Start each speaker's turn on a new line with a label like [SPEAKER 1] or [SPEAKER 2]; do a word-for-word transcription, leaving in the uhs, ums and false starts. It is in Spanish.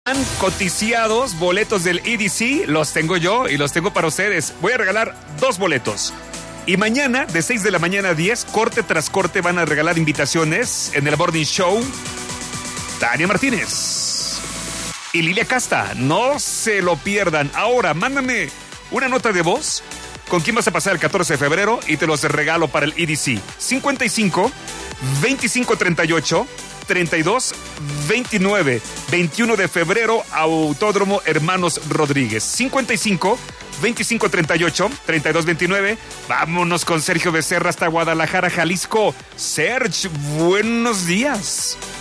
[SPEAKER 1] Han coticiados boletos del E D C, los tengo yo y los tengo para ustedes. Voy a regalar dos boletos. Y mañana, de seis de la mañana a diez, corte tras corte, van a regalar invitaciones en el Morning Show. Tania Martínez y Lilia Casta, no se lo pierdan. Ahora, mándame una nota de voz con quién vas a pasar el catorce de febrero y te los regalo para el E D C. cincuenta y cinco, veinticinco treinta y ocho, treinta y dos veintinueve, veintiuno de febrero, Autódromo Hermanos Rodríguez. cincuenta y cinco, veinticinco treinta y ocho, treinta y dos veintinueve. Vámonos con Sergio Becerra hasta Guadalajara, Jalisco. Serge, buenos días.